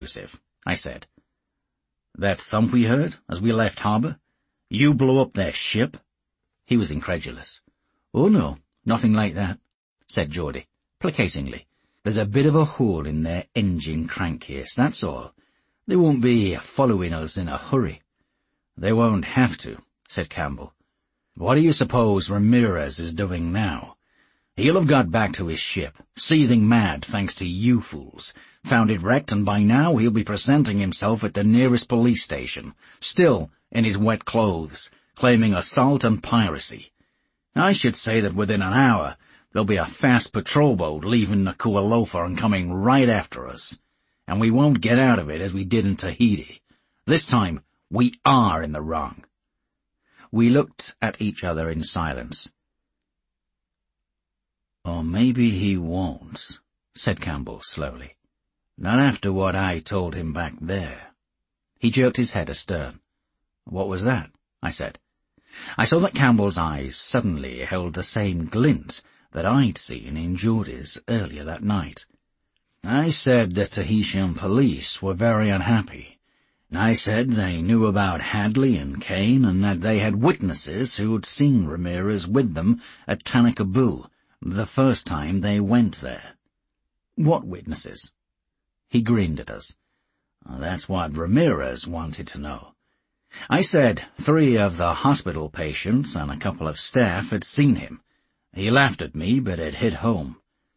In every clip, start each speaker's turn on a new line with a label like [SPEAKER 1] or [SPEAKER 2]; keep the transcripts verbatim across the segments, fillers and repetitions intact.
[SPEAKER 1] explosive, I said. That thump we heard as we left harbour? You blew up their ship? He was incredulous. Oh no, nothing like that, said Geordie, placatingly. There's a bit of a hole in their engine crankcase, that's all. They won't be following us in a hurry. They won't have to, said Campbell. What do you suppose Ramirez is doing now? He'll have got back to his ship, seething mad thanks to you fools. Found it wrecked, and by now he'll be presenting himself at the nearest police station, still in his wet clothes, claiming assault and piracy. I should say that within an hour there'll be a fast patrol boat leaving Nuku'alofa and coming right after us. And we won't get out of it as we did in Tahiti. This time, we are in the wrong. We looked at each other in silence. Or maybe he won't, said Campbell slowly. Not after what I told him back there. He jerked his head astern. What was that? I said. I saw that Campbell's eyes suddenly held the same glint that I'd seen in Geordie's earlier that night. I said the Tahitian police were very unhappy. I said they knew about Hadley and Kane and that they had witnesses who'd seen Ramirez with them at Tanakabu the first time they went there. What witnesses? He grinned at us. That's what Ramirez wanted to know. I said three of the hospital patients and a couple of staff had seen him. He laughed at me, but it hit home.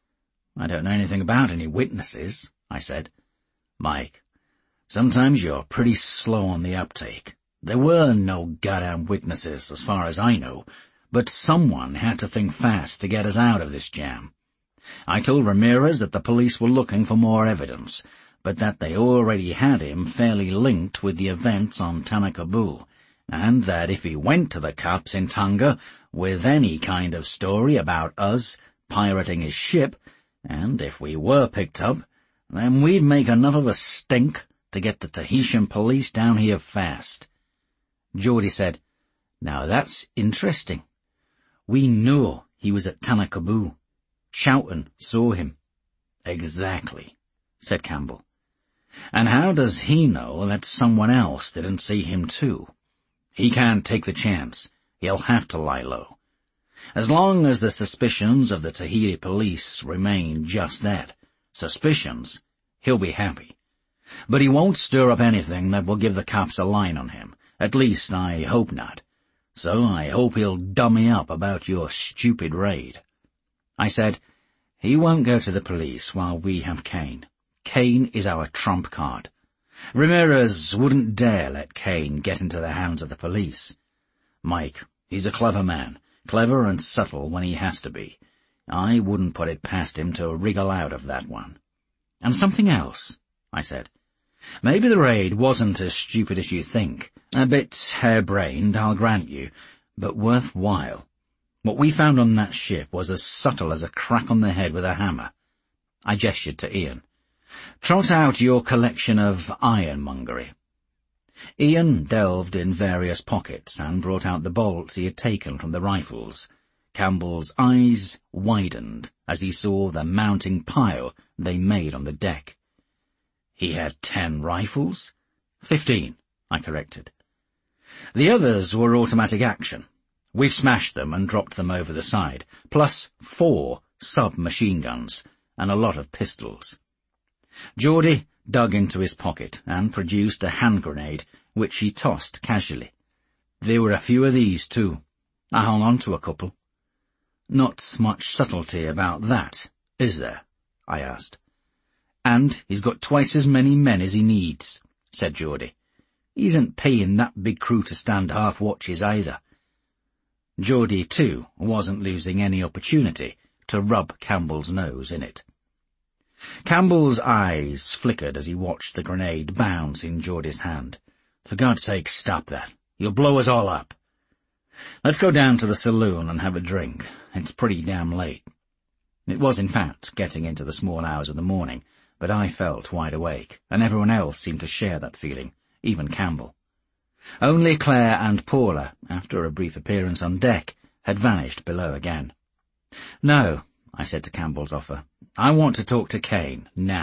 [SPEAKER 1] I don't know anything about any witnesses, I said. Mike, sometimes you're pretty slow on the uptake. There were no goddamn witnesses, as far as I know, but someone had to think fast to get us out of this jam. I told Ramirez that the police were looking for more evidence, but that they already had him fairly linked with the events on Tanakabu, and that if he went to the cops in Tonga with any kind of story about us pirating his ship, and if we were picked up, then we'd make enough of a stink to get the Tahitian police down here fast. Geordie said, Now that's interesting. We know he was at Tanakabu. Schouten saw him. Exactly, said Campbell. And how does he know that someone else didn't see him too? He can't take the chance. He'll have to lie low. As long as the suspicions of the Tahiti police remain just that, suspicions, he'll be happy. But he won't stir up anything that will give the cops a line on him. At least I hope not. So I hope he'll dummy up about your stupid raid. I said, he won't go to the police while we have Kane. Kane is our trump card. Ramirez wouldn't dare let Kane get into the hands of the police. Mike, he's a clever man, clever and subtle when he has to be. I wouldn't put it past him to wriggle out of that one. And something else, I said. Maybe the raid wasn't as stupid as you think. A bit harebrained, I'll grant you, but worthwhile. What we found on that ship was as subtle as a crack on the head with a hammer. I gestured to Ian. Trot out your collection of ironmongery. Ian delved in various pockets and brought out the bolts he had taken from the rifles. Campbell's eyes widened as he saw the mounting pile they made on the deck. He had ten rifles? Fifteen, I corrected. The others were automatic action. We've smashed them and dropped them over the side, plus four sub-machine guns and a lot of pistols. Geordie dug into his pocket and produced a hand grenade, which he tossed casually. There were a few of these, too. I hung on to a couple. Not much subtlety about that, is there? I asked. And he's got twice as many men as he needs, said Geordie. He isn't paying that big crew to stand half watches either. Geordie, too, wasn't losing any opportunity to rub Campbell's nose in it. Campbell's eyes flickered as he watched the grenade bounce in Geordie's hand. For God's sake, stop that. You'll blow us all up. Let's go down to the saloon and have a drink. It's pretty damn late. It was, in fact, getting into the small hours of the morning, but I felt wide awake, and everyone else seemed to share that feeling, even Campbell. Only Claire and Paula, after a brief appearance on deck, had vanished below again. No, I said to Campbell's offer. I want to talk to Kane, now.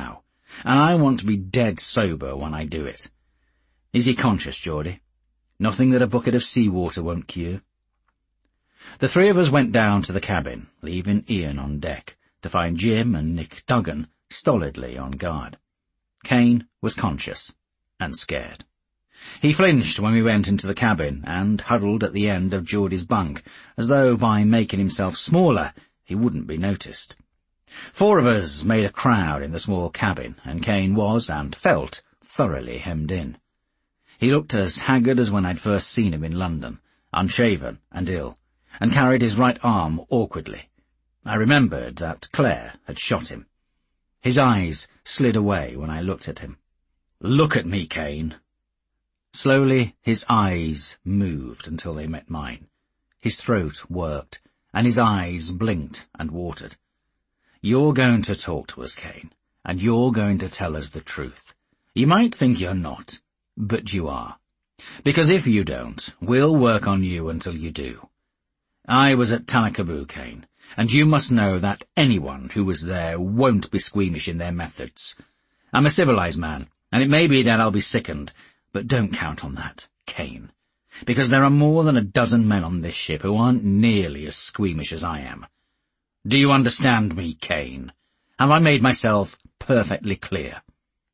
[SPEAKER 1] And I want to be dead sober when I do it. Is he conscious, Geordie? Nothing that a bucket of seawater won't cure? The three of us went down to the cabin, leaving Ian on deck, to find Jim and Nick Duggan stolidly on guard. Cain was conscious and scared. He flinched when we went into the cabin and huddled at the end of Geordie's bunk, as though by making himself smaller he wouldn't be noticed. Four of us made a crowd in the small cabin, and Cain was, and felt, thoroughly hemmed in. He looked as haggard as when I'd first seen him in London, unshaven and ill, and carried his right arm awkwardly. I remembered that Claire had shot him. His eyes slid away when I looked at him. "Look at me, Cain." Slowly his eyes moved until they met mine. His throat worked, and his eyes blinked and watered. "You're going to talk to us, Cain, and you're going to tell us the truth. You might think you're not, but you are. Because if you don't, we'll work on you until you do. I was at Tanakabu, Cain, and you must know that anyone who was there won't be squeamish in their methods. I'm a civilized man, and it may be that I'll be sickened, but don't count on that, Cain, because there are more than a dozen men on this ship who aren't nearly as squeamish as I am. Do you understand me, Cain? Have I made myself perfectly clear?"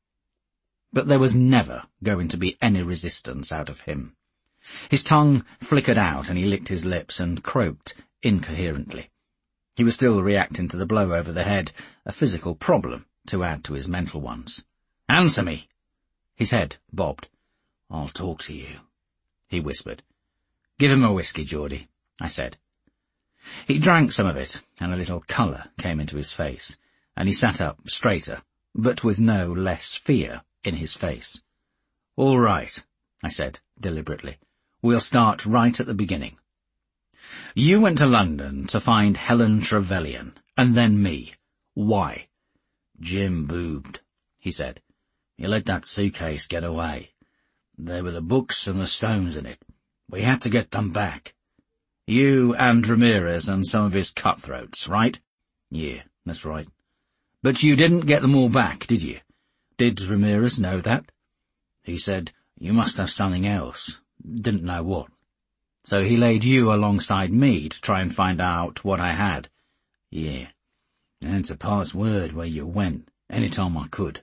[SPEAKER 1] But there was never going to be any resistance out of him. His tongue flickered out and he licked his lips and croaked incoherently. He was still reacting to the blow over the head, a physical problem to add to his mental ones. "Answer me!" His head bobbed. "I'll talk to you," he whispered. "Give him a whiskey, Geordie," I said. He drank some of it, and a little colour came into his face, and he sat up straighter, but with no less fear in his face. "All right," I said deliberately. "We'll start right at the beginning. You went to London to find Helen Trevelyan, and then me. Why?" "Jim boobed," he said. "He let that suitcase get away. There were the books and the stones in it. We had to get them back." "You and Ramirez and some of his cutthroats, right?" "Yeah, that's right." "But you didn't get them all back, did you? Did Ramirez know that?" "He said, you must have something else. Didn't know what." "So he laid you alongside me to try and find out what I had?" "Yeah, and to pass word where you went, any time I could."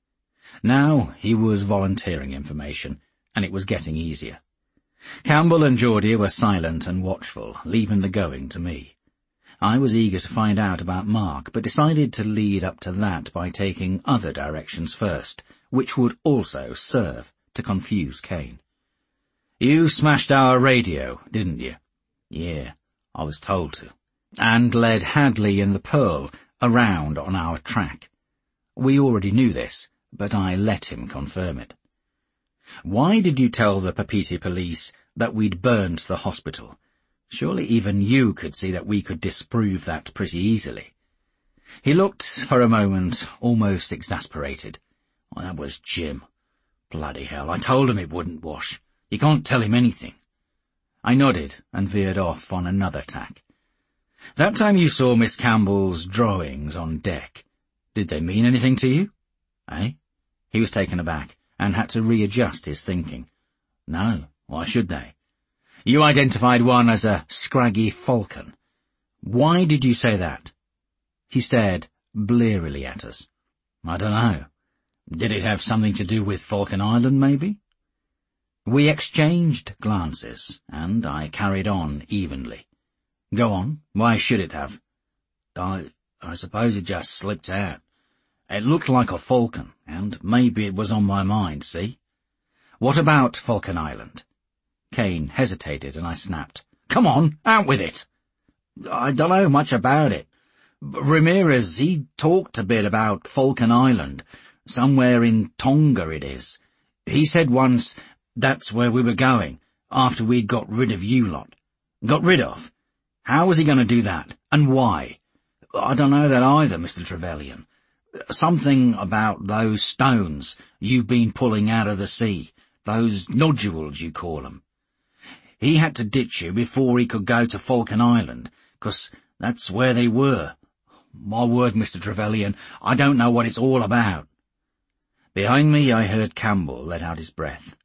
[SPEAKER 1] Now he was volunteering information, and it was getting easier. Campbell and Geordie were silent and watchful, leaving the going to me. I was eager to find out about Mark, but decided to lead up to that by taking other directions first, which would also serve to confuse Cain. "You smashed our radio, didn't you?" "Yeah, I was told to." "And led Hadley and the Pearl around on our track." We already knew this, but I let him confirm it. "Why did you tell the Papeete police that we'd burned the hospital? Surely even you could see that we could disprove that pretty easily." He looked for a moment almost exasperated. "Well, that was Jim. Bloody hell, I told him it wouldn't wash. You can't tell him anything." I nodded and veered off on another tack. "That time you saw Miss Campbell's drawings on deck, did they mean anything to you?" "Eh?" He was taken aback and had to readjust his thinking. "No, why should they?" "You identified one as a scraggy falcon. Why did you say that?" He stared blearily at us. "I don't know. Did it have something to do with Falcon Island, maybe?" We exchanged glances, and I carried on evenly. "Go on, why should it have?" I, I suppose it just slipped out. It looked like a falcon, and maybe it was on my mind, see?" "What about Falcon Island?" Cain hesitated, and I snapped. "Come on, out with it!" "I don't know much about it. Ramirez, he talked a bit about Falcon Island. Somewhere in Tonga it is. He said once that's where we were going, after we'd got rid of you lot." "Got rid of? How was he going to do that, and why?" "I don't know that either, Mister Trevelyan. Something about those stones you've been pulling out of the sea, those nodules you call them. He had to ditch you before he could go to Falcon Island, 'cause that's where they were. My word, Mister Trevelyan, I don't know what it's all about." Behind me I heard Campbell let out his breath.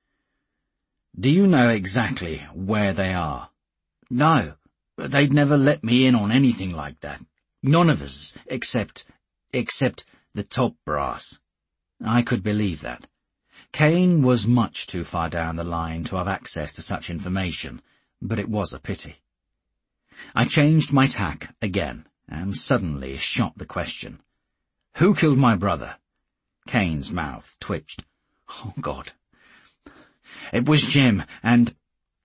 [SPEAKER 1] "Do you know exactly where they are?" "No, they'd never let me in on anything like that. None of us, except, except the top brass." I could believe that. Cain was much too far down the line to have access to such information, but it was a pity. I changed my tack again, and suddenly shot the question. "Who killed my brother?" Cain's mouth twitched. "Oh, God. It was Jim and...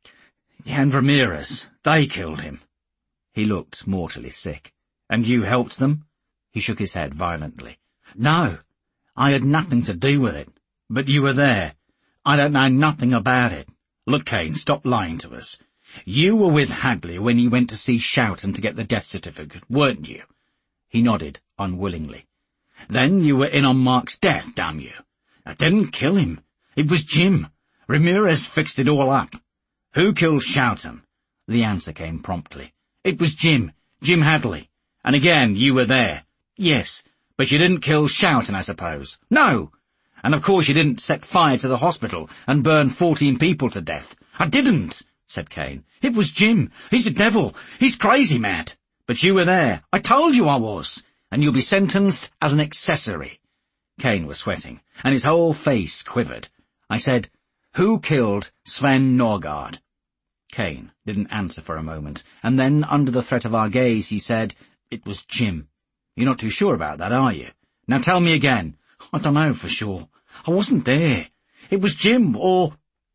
[SPEAKER 1] and Ramirez. They killed him." He looked mortally sick. "And you helped them?" He shook his head violently. "No, I had nothing to do with it. But you were there. I don't know nothing about it. Look, Cain, stop lying to us. You were with Hadley when he went to see Shoughton to get the death certificate, weren't you?" He nodded unwillingly. "Then you were in on Mark's death, damn you. I didn't kill him. It was Jim. Ramirez fixed it all up." "Who killed Shoughton?" The answer came promptly. "It was Jim. Jim Hadley. And again, you were there." "Yes, but you didn't kill Shoughton, I suppose." "No. And of course you didn't set fire to the hospital and burn fourteen people to death." "I didn't," said Cain. "It was Jim. He's a devil. He's crazy mad. But you were there. I told you I was. And you'll be sentenced as an accessory." Cain was sweating, and his whole face quivered. I said, "Who killed Sven Norgard?" Cain didn't answer for a moment, and then, under the threat of our gaze, he said, "It was Jim." "You're not too sure about that, are you? Now tell me again." "I don't know for sure. I wasn't there. It was Jim, or...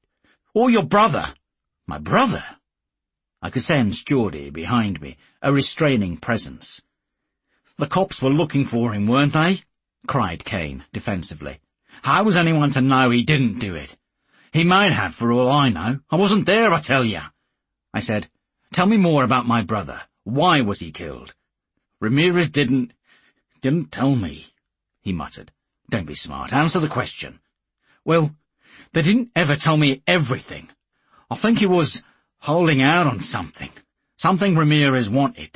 [SPEAKER 1] or your brother." "My brother?" I could sense Geordie behind me, a restraining presence. "The cops were looking for him, weren't they?" cried Cain defensively. "How was anyone to know he didn't do it? He might have, for all I know. I wasn't there, I tell you." I said, "Tell me more about my brother. Why was he killed?" "Ramirez didn't... didn't tell me," he muttered. "Don't be smart. Answer the question." "Well, they didn't ever tell me everything. I think he was holding out on something. Something Ramirez wanted.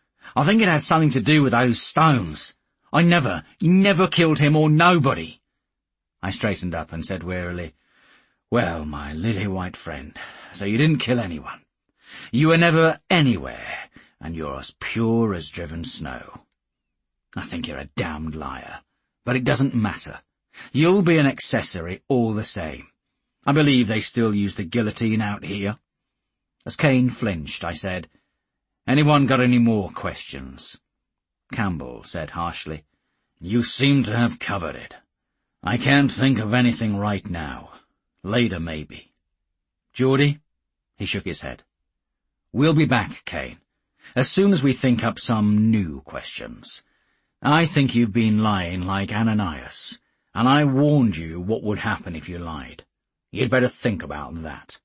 [SPEAKER 1] I think it had something to do with those stones. I never, never killed him or nobody." I straightened up and said wearily, "Well, my lily-white friend, so you didn't kill anyone. You were never anywhere, and you're as pure as driven snow. I think you're a damned liar, but it doesn't matter. You'll be an accessory all the same. I believe they still use the guillotine out here." As Cain flinched, I said, "Anyone got any more questions?" Campbell said harshly, "You seem to have covered it. I can't think of anything right now. Later, maybe. Geordie?" He shook his head. "We'll be back, Cain, as soon as we think up some new questions. I think you've been lying like Ananias, and I warned you what would happen if you lied. You'd better think about that."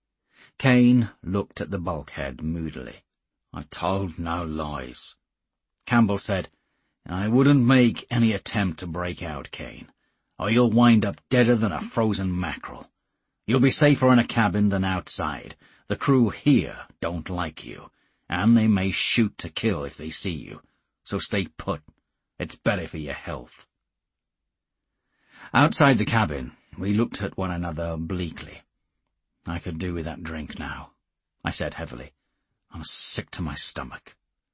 [SPEAKER 1] Cain looked at the bulkhead moodily. "I told no lies." Campbell said, "I wouldn't make any attempt to break out, Cain, or you'll wind up deader than a frozen mackerel. You'll be safer in a cabin than outside. The crew here don't like you, and they may shoot to kill if they see you, so stay put. It's better for your health." Outside the cabin, we looked at one another bleakly. "I could do with that drink now," I said heavily. "I'm sick to my stomach."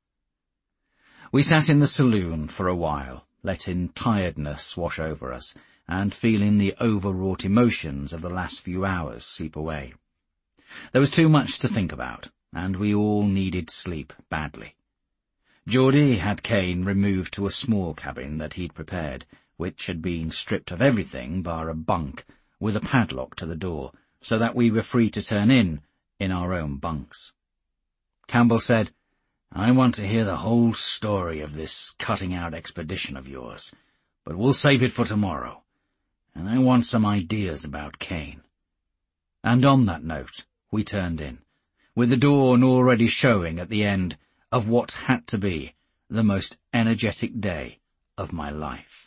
[SPEAKER 1] We sat in the saloon for a while, letting tiredness wash over us, and feeling the overwrought emotions of the last few hours seep away. There was too much to think about, and we all needed sleep badly. Geordie had Cain removed to a small cabin that he'd prepared, which had been stripped of everything bar a bunk, with a padlock to the door, so that we were free to turn in, in our own bunks. Campbell said, "I want to hear the whole story of this cutting-out expedition of yours, but we'll save it for tomorrow, and I want some ideas about Cain." And on that note, we turned in, with the dawn already showing at the end of what had to be the most energetic day of my life.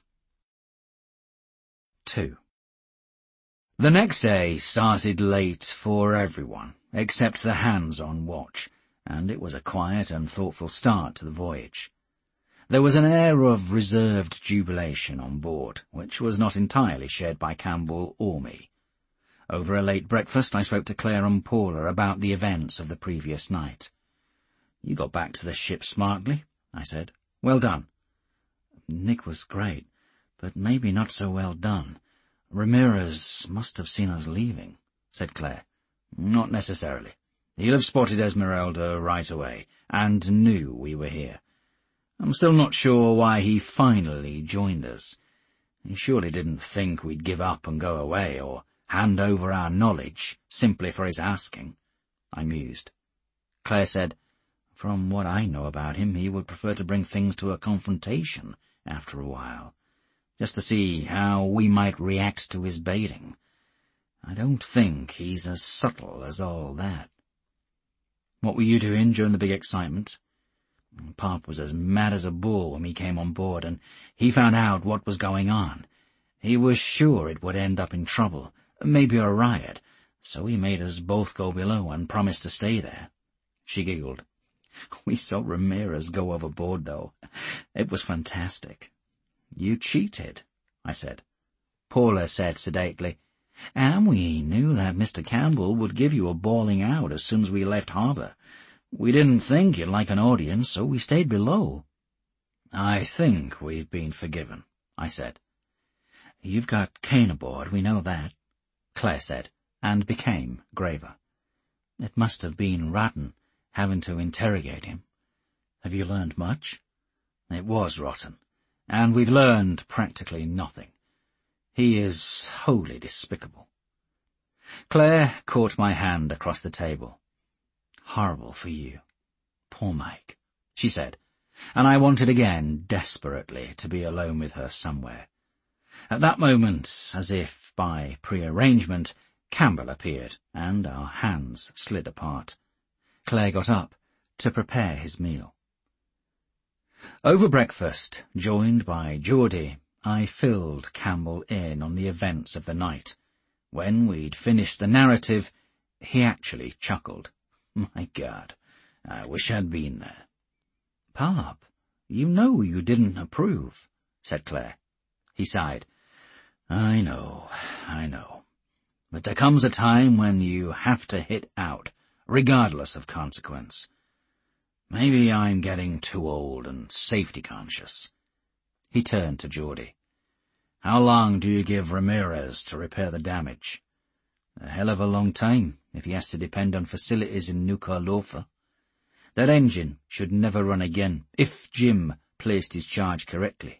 [SPEAKER 1] Two. The next day started late for everyone, except the hands on watch, and it was a quiet and thoughtful start to the voyage. There was an air of reserved jubilation on board, which was not entirely shared by Campbell or me. Over a late breakfast, I spoke to Claire and Paula about the events of the previous night. "You got back to the ship smartly," I said. "Well done." "Nick was great, but maybe not so well done. Ramirez must have seen us leaving," said Claire. "Not necessarily. He'll have spotted Esmeralda right away, and knew we were here. I'm still not sure why he finally joined us. He surely didn't think we'd give up and go away, or hand over our knowledge simply for his asking." I mused. Claire said, "From what I know about him, he would prefer to bring things to a confrontation after a while, just to see how we might react to his baiting. I don't think he's as subtle as all that." "What were you doing during the big excitement?" "Pop was as mad as a bull when we came on board, and he found out what was going on. He was sure it would end up in trouble, maybe a riot, so he made us both go below and promised to stay there." She giggled. "We saw Ramirez go overboard, though. It was fantastic." "You cheated," I said. Paula said sedately, "And we knew that Mister Campbell would give you a bawling out as soon as we left harbor. We didn't think you'd like an audience, so we stayed below." "I think we've been forgiven," I said. "You've got Kane aboard, we know that," Claire said, and became graver. "It must have been rotten, having to interrogate him. Have you learned much?" "It was rotten, and we've learned practically nothing. He is wholly despicable." Claire caught my hand across the table. "Horrible for you. Poor Mike," she said, and I wanted again, desperately, to be alone with her somewhere. At that moment, as if by prearrangement, Campbell appeared, and our hands slid apart. Claire got up to prepare his meal. Over breakfast, joined by Geordie, I filled Campbell in on the events of the night. When we'd finished the narrative, he actually chuckled. "My God, I wish I'd been there." "Pop, you know you didn't approve," said Claire. He sighed. "I know, I know. But there comes a time when you have to hit out, regardless of consequence. Maybe I'm getting too old and safety-conscious." He turned to Geordie. "How long do you give Ramirez to repair the damage?" "A hell of a long time, if he has to depend on facilities in Nuka-Lofa. That engine should never run again, if Jim placed his charge correctly."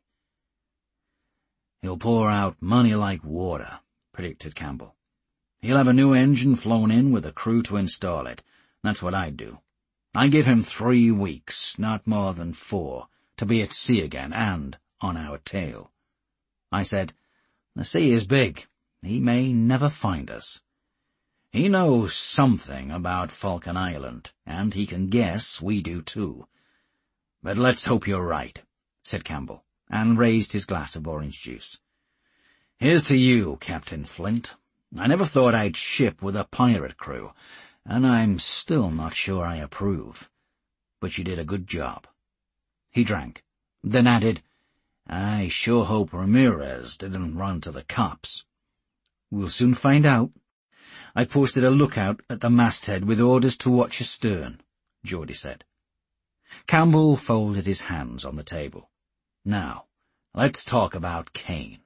[SPEAKER 1] "He'll pour out money like water," predicted Campbell. "He'll have a new engine flown in with a crew to install it. That's what I'd do. I give him three weeks, not more than four, to be at sea again and on our tail." I said, "The sea is big. He may never find us. He knows something about Falcon Island, and he can guess we do too. But let's hope you're right," said Campbell, and raised his glass of orange juice. "Here's to you, Captain Flint. I never thought I'd ship with a pirate crew, and I'm still not sure I approve. But you did a good job." He drank, then added, "I sure hope Ramirez didn't run to the cops." "We'll soon find out. I've posted a lookout at the masthead with orders to watch astern," Geordie said. Campbell folded his hands on the table. "Now, let's talk about Kane."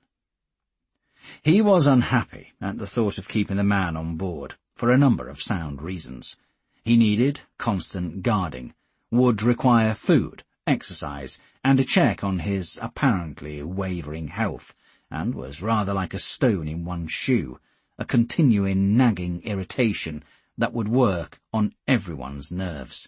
[SPEAKER 1] He was unhappy at the thought of keeping the man on board, for a number of sound reasons. He needed constant guarding, would require food, exercise, and a check on his apparently wavering health, and was rather like a stone in one shoe, a continuing nagging irritation that would work on everyone's nerves.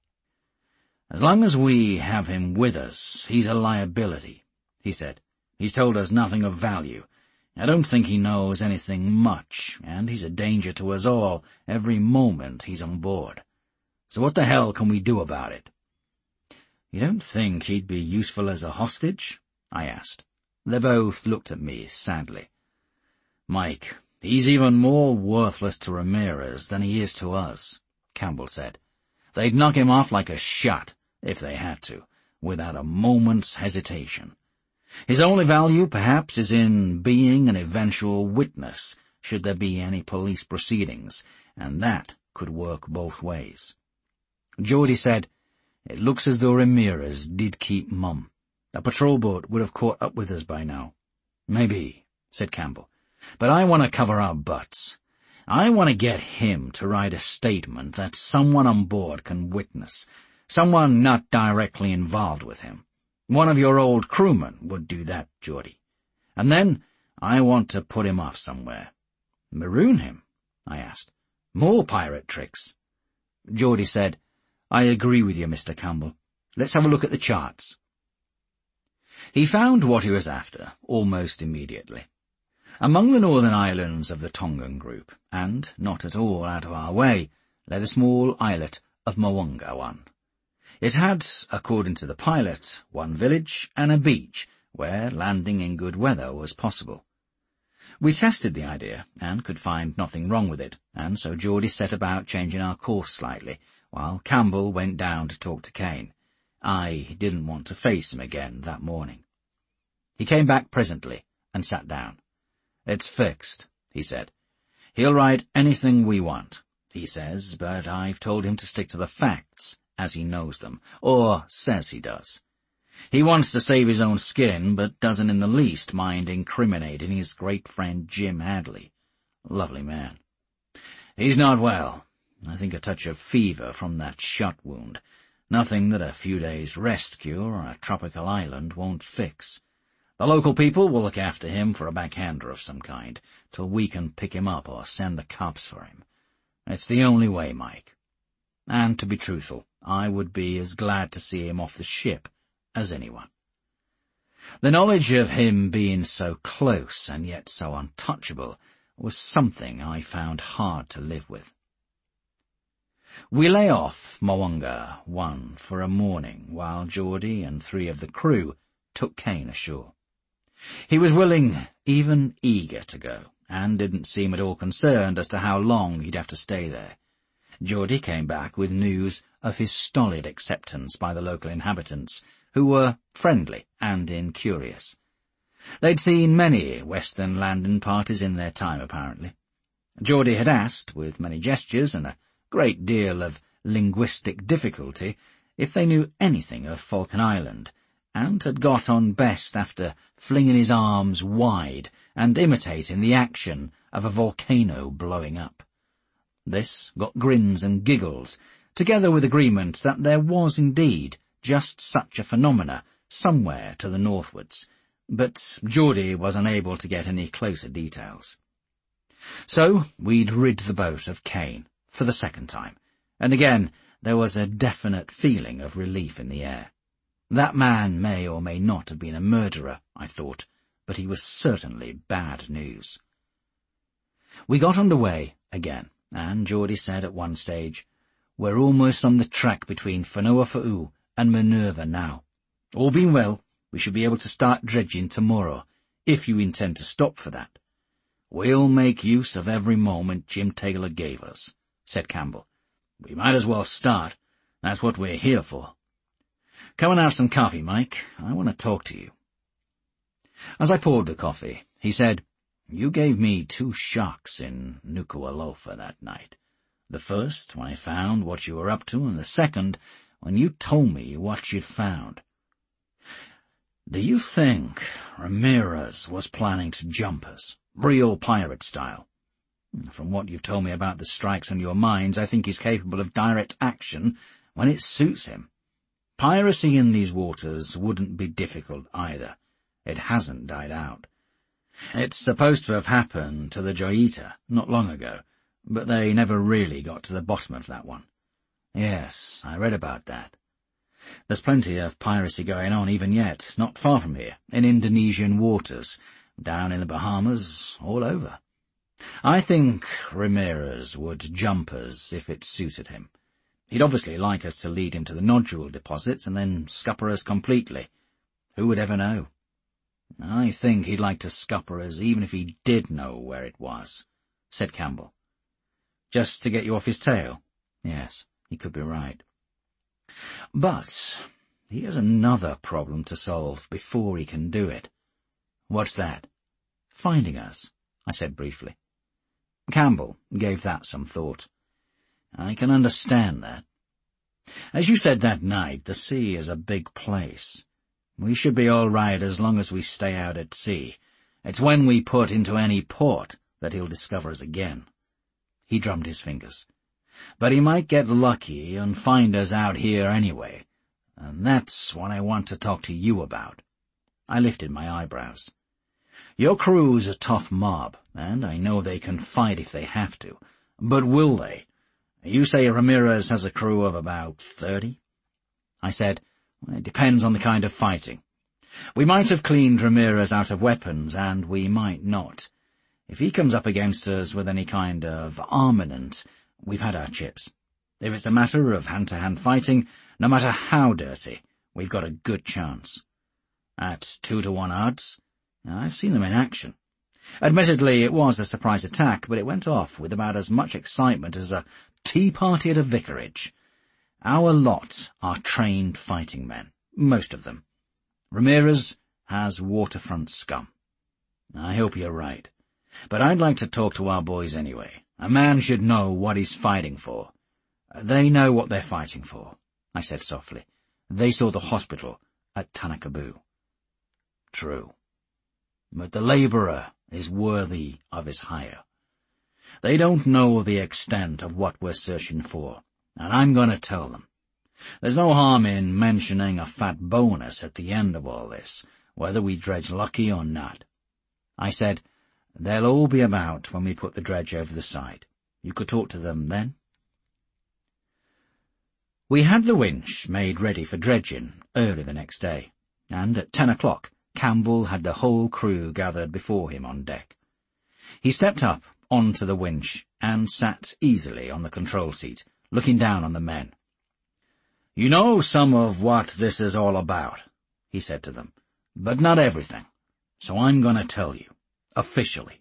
[SPEAKER 1] "As long as we have him with us, he's a liability," he said. "He's told us nothing of value. I don't think he knows anything much, and he's a danger to us all every moment he's on board. So what the hell can we do about it?" "You don't think he'd be useful as a hostage?" I asked. They both looked at me sadly. "Mike, he's even more worthless to Ramirez than he is to us," Campbell said. "They'd knock him off like a shot, if they had to, without a moment's hesitation. His only value, perhaps, is in being an eventual witness, should there be any police proceedings, and that could work both ways. Geordie said, "It looks as though Ramirez did keep mum. A patrol boat would have caught up with us by now." "Maybe," said Campbell, "but I want to cover our butts. I want to get him to write a statement that someone on board can witness, someone not directly involved with him. One of your old crewmen would do that, Geordie. And then I want to put him off somewhere." "Maroon him?" I asked. "More pirate tricks?" Geordie said, "I agree with you, Mister Campbell. Let's have a look at the charts." He found what he was after almost immediately. Among the northern islands of the Tongan group, and not at all out of our way, lay the small islet of Mwanga-wan. It had, according to the pilot, one village and a beach where landing in good weather was possible. We tested the idea and could find nothing wrong with it, and so Geordie set about changing our course slightly, while Campbell went down to talk to Kane. I didn't want to face him again that morning. He came back presently and sat down. "It's fixed," he said. "He'll write anything we want, he says, but I've told him to stick to the facts as he knows them, or says he does. He wants to save his own skin, but doesn't in the least mind incriminating his great friend Jim Hadley. Lovely man. He's not well. I think a touch of fever from that shot wound. Nothing that a few days' rest cure on a tropical island won't fix. The local people will look after him for a backhander of some kind, till we can pick him up or send the cops for him. It's the only way, Mike. And to be truthful, I would be as glad to see him off the ship as anyone." The knowledge of him being so close and yet so untouchable was something I found hard to live with. We lay off Mwanga-wan for a morning, while Geordie and three of the crew took Kane ashore. He was willing, even eager to go, and didn't seem at all concerned as to how long he'd have to stay there. Geordie came back with news of his stolid acceptance by the local inhabitants, who were friendly and incurious. They'd seen many Western landing parties in their time, apparently. Geordie had asked, with many gestures and a great deal of linguistic difficulty, if they knew anything of Falcon Island, and had got on best after flinging his arms wide and imitating the action of a volcano blowing up. This got grins and giggles, together with agreement that there was indeed just such a phenomena somewhere to the northwards, but Geordie was unable to get any closer details. So we'd rid the boat of Kane for the second time, and again there was a definite feeling of relief in the air. That man may or may not have been a murderer, I thought, but he was certainly bad news. We got under way again, and Geordie said at one stage, "We're almost on the track between Whanaua and Minerva now. All being well, we should be able to start dredging tomorrow, if you intend to stop for that." "We'll make use of every moment Jim Taylor gave us," said Campbell. "We might as well start. That's what we're here for. Come and have some coffee, Mike. I want to talk to you." As I poured the coffee, he said, "You gave me two shocks in Nuku'alofa that night. The first, when I found what you were up to, and the second, when you told me what you'd found. Do you think Ramirez was planning to jump us, real pirate style? From what you've told me about the strikes on your mines, I think he's capable of direct action when it suits him. Piracy in these waters wouldn't be difficult either. It hasn't died out. It's supposed to have happened to the Joyita not long ago, but they never really got to the bottom of that one. Yes, I read about that. There's plenty of piracy going on even yet, not far from here, in Indonesian waters, down in the Bahamas, all over. I think Ramirez would jump us if it suited him. He'd obviously like us to lead him to the nodule deposits and then scupper us completely. Who would ever know? I think he'd like to scupper us even if he did know where it was," said Campbell. "Just to get you off his tail?" Yes, he could be right. But He has another problem to solve before he can do it. What's that? Finding us, I said briefly. Campbell gave that some thought. I can understand that. As you said that night, the sea is a big place. We should be all right as long as we stay out at sea. It's when we put into any port that he'll discover us again. He drummed his fingers. But he might get lucky and find us out here anyway, and that's what I want to talk to you about. I lifted my eyebrows. Your crew's a tough mob, and I know they can fight if they have to. But will they? You say Ramirez has a crew of about thirty? I said, well, it depends on the kind of fighting. We might have cleaned Ramirez out of weapons, and we might not. If he comes up against us with any kind of armament, we've had our chips. If it's a matter of hand-to-hand fighting, no matter how dirty, we've got a good chance. At two to one odds, I've seen them in action. Admittedly, it was a surprise attack, but it went off with about as much excitement as a tea party at a vicarage. Our lot are trained fighting men, most of them. Ramirez has waterfront scum. I hope you're right. But I'd like to talk to our boys anyway. A man should know what he's fighting for. They know what they're fighting for, I said softly. They saw the hospital at Tanakabu. True. But the labourer is worthy of his hire. They don't know the extent of what we're searching for, and I'm going to tell them. There's no harm in mentioning a fat bonus at the end of all this, whether we dredge lucky or not. I said, they'll all be about when we put the dredge over the side. You could talk to them then. We had the winch made ready for dredging early the next day, and at ten o'clock Campbell had the whole crew gathered before him on deck. He stepped up onto the winch and sat easily on the control seat, looking down on the men. You know some of what this is all about, he said to them, but not everything, so I'm going to tell you, officially.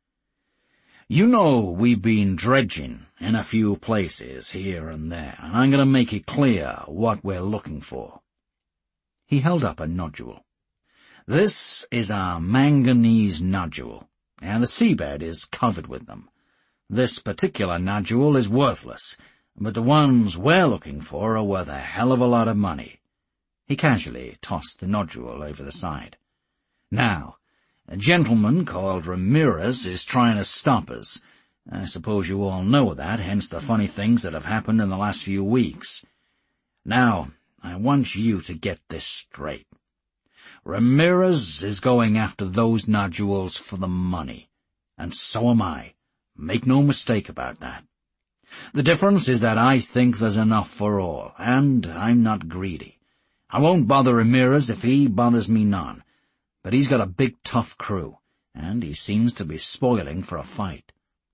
[SPEAKER 1] You know we've been dredging in a few places here and there, and I'm going to make it clear what we're looking for. He held up a nodule. This is a manganese nodule, and the seabed is covered with them. This particular nodule is worthless, but the ones we're looking for are worth a hell of a lot of money. He casually tossed the nodule over the side. Now, a gentleman called Ramirez is trying to stop us. I suppose you all know that, hence the funny things that have happened in the last few weeks. Now, I want you to get this straight. Ramirez is going after those nodules for the money, and so am I. Make no mistake about that. The difference is that I think there's enough for all, and I'm not greedy. I won't bother Ramirez if he bothers me none, but he's got a big tough crew, and he seems to be spoiling for a fight.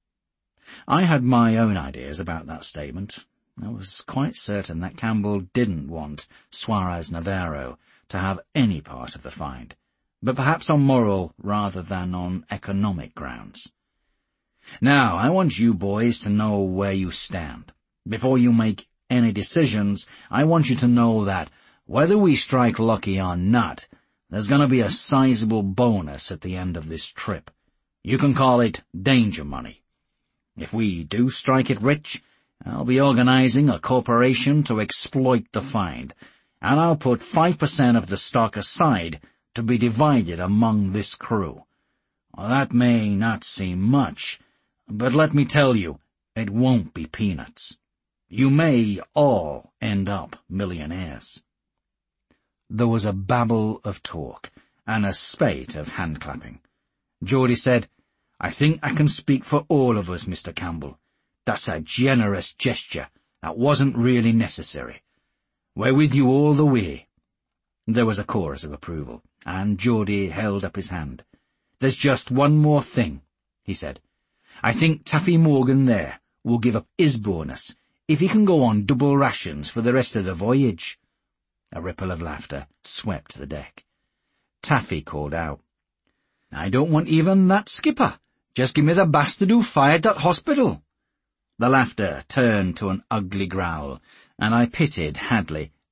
[SPEAKER 1] I had my own ideas about that statement. I was quite certain that Campbell didn't want Suarez Navarro to have any part of the find, but perhaps on moral rather than on economic grounds. Now, I want you boys to know where you stand. Before you make any decisions, I want you to know that, whether we strike lucky or not, there's going to be a sizable bonus at the end of this trip. You can call it danger money. If we do strike it rich, I'll be organizing a corporation to exploit the find, and I'll put five percent of the stock aside to be divided among this crew. Well, that may not seem much, but let me tell you, it won't be peanuts. You may all end up millionaires. There was a babble of talk, and a spate of hand-clapping. Geordie said, I think I can speak for all of us, Mister Campbell. That's a generous gesture that wasn't really necessary. We're with you all the way. There was a chorus of approval, and Geordie held up his hand. There's just one more thing, he said. I think Taffy Morgan there will give up his bonus if he can go on double rations for the rest of the voyage. A ripple of laughter swept the deck. Taffy called out, I don't want even that, skipper. Just give me the bastard who fired that hospital. The laughter turned to an ugly growl, and I pitied Hadley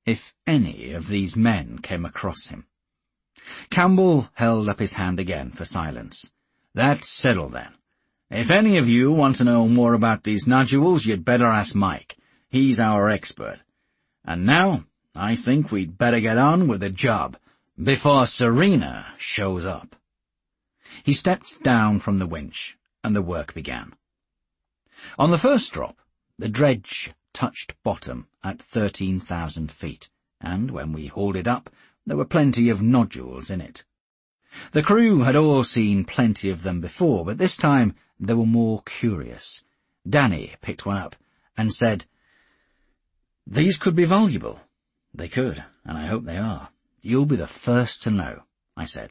[SPEAKER 1] if any of these men came across him. Campbell held up his hand again for silence. That's settled then. If any of you want to know more about these nodules, you'd better ask Mike. He's our expert. And now, I think we'd better get on with the job, before Serena shows up. He stepped down from the winch, and the work began. On the first drop, the dredge touched bottom at thirteen thousand feet, and when we hauled it up, there were plenty of nodules in it. The crew had all seen plenty of them before, but this time they were more curious. Danny picked one up and said, "These could be valuable." "They could, and I hope they are. You'll be the first to know," I said.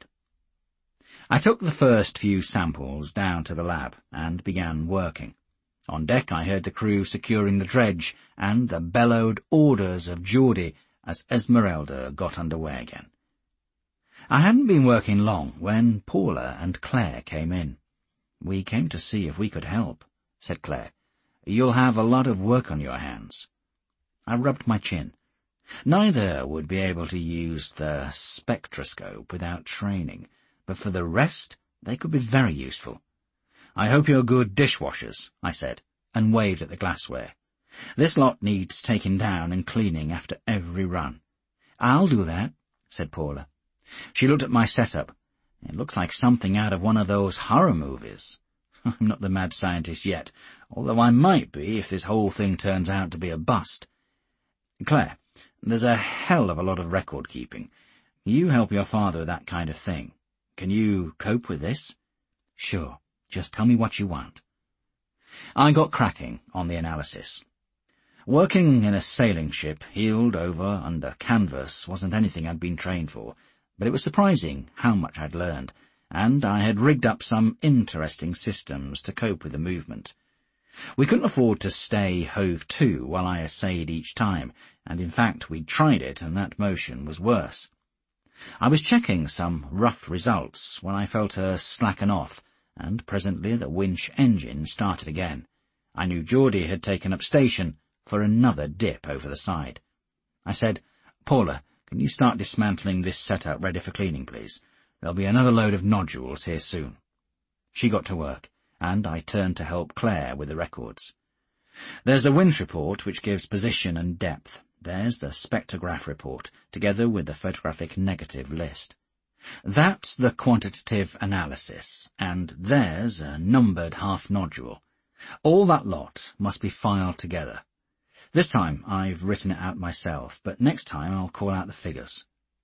[SPEAKER 1] I took the first few samples down to the lab and began working. On deck I heard the crew securing the dredge and the bellowed orders of Geordie as Esmeralda got under way again. I hadn't been working long when Paula and Claire came in. "We came to see if we could help," said Claire. "You'll have a lot of work on your hands." I rubbed my chin. Neither would be able to use the spectroscope without training, but for the rest they could be very useful. "I hope you're good dishwashers," I said, and waved at the glassware. "This lot needs taking down and cleaning after every run." "I'll do that," said Paula. She looked at my setup. "It looks like something out of one of those horror movies." I'm not the mad scientist yet, although I might be if this whole thing turns out to be a bust. "Claire, there's a hell of a lot of record keeping. You help your father with that kind of thing. Can you cope with this?" "Sure. Just tell me what you want." I got cracking on the analysis. Working in a sailing ship, heeled over under canvas, wasn't anything I'd been trained for, but it was surprising how much I'd learned, and I had rigged up some interesting systems to cope with the movement. We couldn't afford to stay hove to while I essayed each time, and in fact we'd tried it, and that motion was worse. I was checking some rough results when I felt her slacken off, and presently the winch engine started again. I knew Geordie had taken up station for another dip over the side. I said, "Paula, can you start dismantling this setup ready for cleaning, please? There'll be another load of nodules here soon." She got to work, and I turned to help Claire with the records. There's the winch report, which gives position and depth. There's the spectrograph report, together with the photographic negative list. That's the quantitative analysis, and there's a numbered half nodule. All that lot must be filed together. This time I've written it out myself, but next time I'll call out the figures.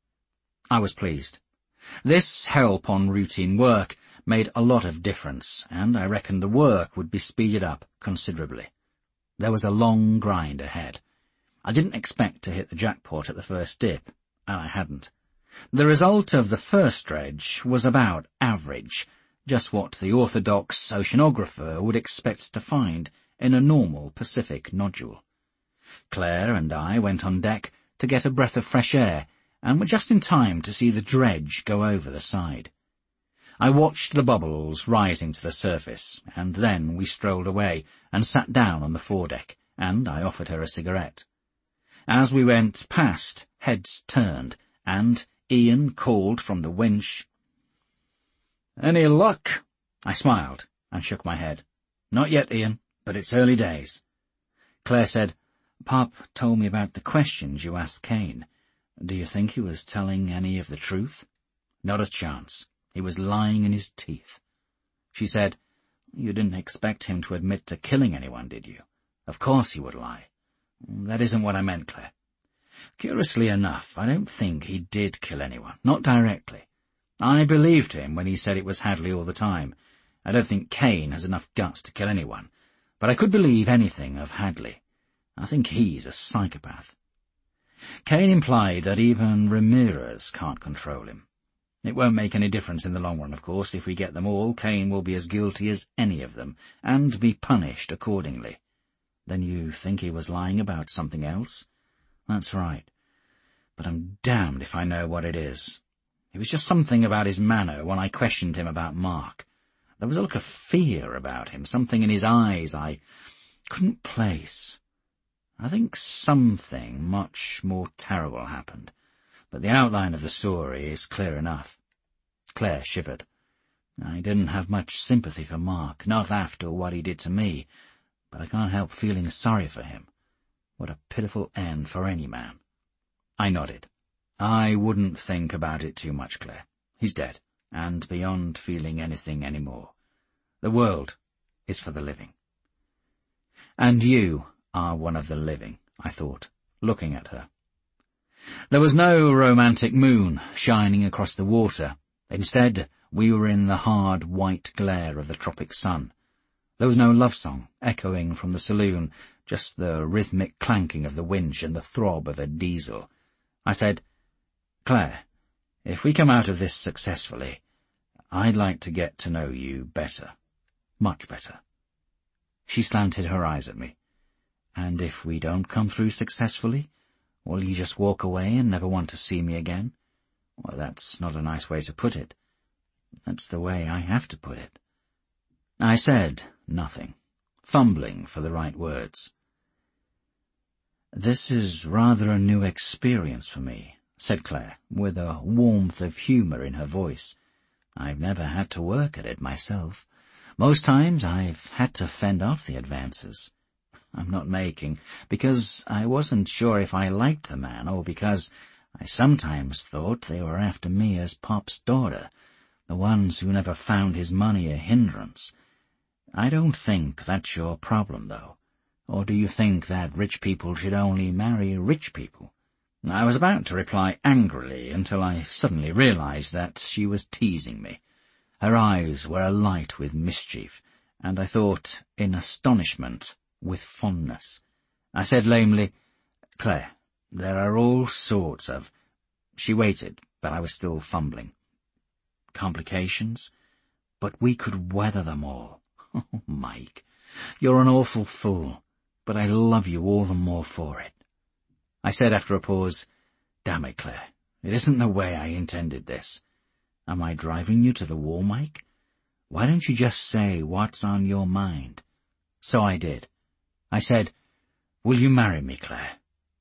[SPEAKER 1] I was pleased. This help on routine work made a lot of difference, and I reckoned the work would be speeded up considerably. There was a long grind ahead. I didn't expect to hit the jackpot at the first dip, and I hadn't. The result of the first dredge was about average, just what the orthodox oceanographer would expect to find in a normal Pacific nodule. Claire and I went on deck to get a breath of fresh air, and were just in time to see the dredge go over the side. I watched the bubbles rising to the surface, and then we strolled away and sat down on the foredeck, and I offered her a cigarette. As we went past, heads turned, and Ian called from the winch, "Any luck?" I smiled and shook my head. "Not yet, Ian, but it's early days." Claire said, "Pop told me about the questions you asked Kane. Do you think he was telling any of the truth?" "Not a chance. He was lying in his teeth." She said, "You didn't expect him to admit to killing anyone, did you?" "Of course he would lie." "That isn't what I meant, Claire. Curiously enough, I don't think he did kill anyone, not directly. I believed him when he said it was Hadley all the time. I don't think Kane has enough guts to kill anyone, but I could believe anything of Hadley. I think he's a psychopath." Kane implied that even Ramirez can't control him. "It won't make any difference in the long run, of course. If we get them all, Kane will be as guilty as any of them, and be punished accordingly." "Then you think he was lying about something else?" "That's right. But I'm damned if I know what it is. It was just something about his manner when I questioned him about Mark. There was a look of fear about him, something in his eyes I couldn't place. I think something much more terrible happened, but the outline of the story is clear enough." Claire shivered. "I didn't have much sympathy for Mark, not after what he did to me, but I can't help feeling sorry for him. What a pitiful end for any man." I nodded. "I wouldn't think about it too much, Claire. He's dead, and beyond feeling anything any more. The world is for the living." "And you are one of the living," I thought, looking at her. There was no romantic moon shining across the water. Instead, we were in the hard white glare of the tropic sun. There was no love song echoing from the saloon, just the rhythmic clanking of the winch and the throb of a diesel. I said, "Claire, if we come out of this successfully, I'd like to get to know you better. Much better." She slanted her eyes at me. "And if we don't come through successfully, will you just walk away and never want to see me again?" Well, that's not a nice way to put it. That's the way I have to put it. I said nothing, fumbling for the right words. "This is rather a new experience for me," said Claire, with a warmth of humour in her voice. "I've never had to work at it myself. Most times I've had to fend off the advances. I'm not making, because I wasn't sure if I liked the man, or because I sometimes thought they were after me as Pop's daughter, the ones who never found his money a hindrance. I don't think that's your problem, though. Or do you think that rich people should only marry rich people?" I was about to reply angrily until I suddenly realized that she was teasing me. Her eyes were alight with mischief, and I thought, in astonishment, with fondness. I said lamely, "Claire, there are all sorts of—" She waited, but I was still fumbling. "Complications? But we could weather them all. Oh, Mike, you're an awful fool, but I love you all the more for it." I said after a pause, "Damn it, Claire, it isn't the way I intended this. Am I driving you to the wall, Mike? Why don't you just say what's on your mind?" So I did. I said, "Will you marry me, Claire?"